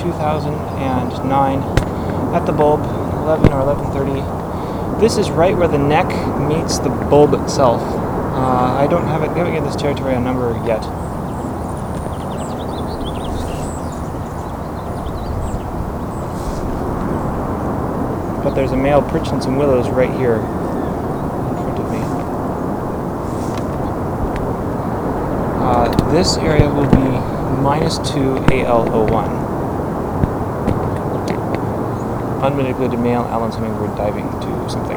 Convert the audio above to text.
2009 at the bulb, 11 or 11:30. This is right where the neck meets the bulb itself. I haven't given this territory a number yet. But there's a male perched in some willows right here in front of me. This area will be -2 AL01. Unmanipulated male Allen's hummingbird diving to something.